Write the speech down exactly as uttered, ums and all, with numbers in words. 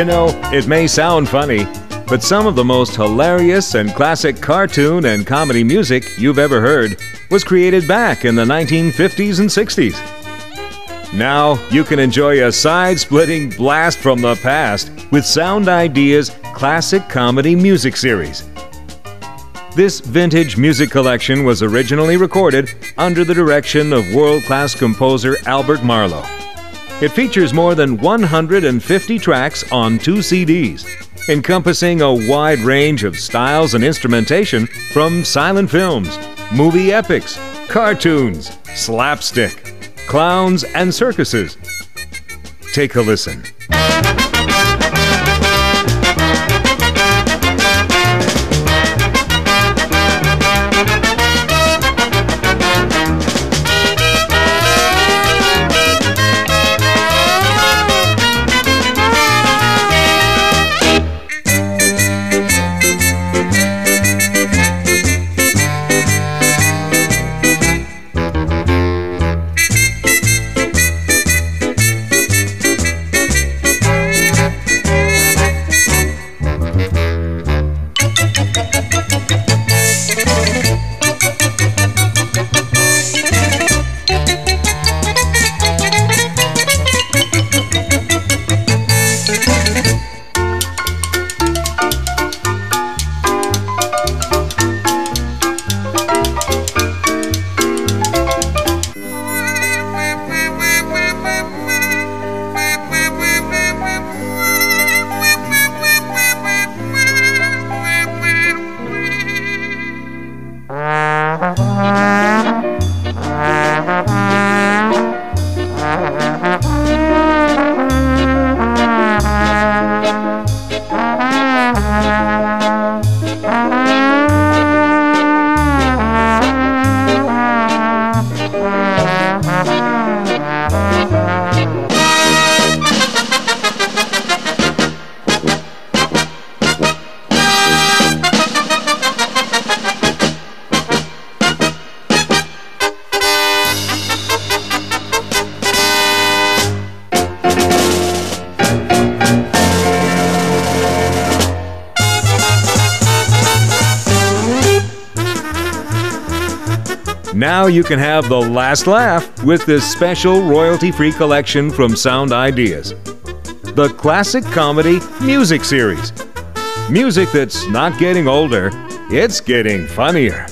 You know, it may sound funny, but some of the most hilarious and classic cartoon and comedy music you've ever heard was created back in the nineteen fifties and sixties. Now you can enjoy a side-splitting blast from the past with Sound Ideas Classic Comedy Music Series. This vintage music collection was originally recorded under the direction of world-class composer Albert Marlowe. It features more than one hundred fifty tracks on two C Ds, encompassing a wide range of styles and instrumentation from silent films, movie epics, cartoons, slapstick, clowns, and circuses. Take a listen. Now you can have the last laugh with this special royalty-free collection from Sound Ideas. The Classic Comedy Music Series. Music that's not getting older, it's getting funnier.